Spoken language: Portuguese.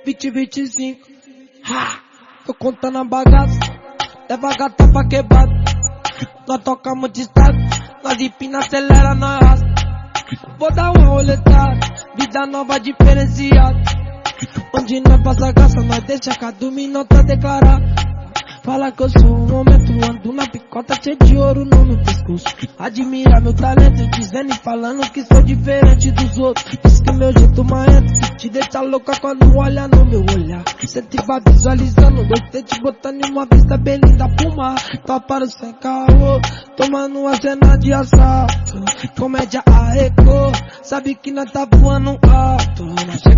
2025. Tô contando a bagaça, leva a gata pra quebrada. Nós tocamos de estado, nós empina, acelera, nós arrasta. Vou dar uma roletada, vida nova diferenciada. Onde nós passa graça, nós deixa cada minuto declarar. Fala que eu sou um homem, tu ando na picota cheio de ouro no meu pescoço. Admira meu talento, dizendo e falando que sou diferente dos outros. Diz que meu jeito marrento que te deixa louca quando olha no meu olhar. Sempre vai visualizando, gostei te botando em uma vista bem linda pro mar. Paparo sem caô, tomando uma cena de assalto. Comédia arrecô, sabe que nós tá voando alto.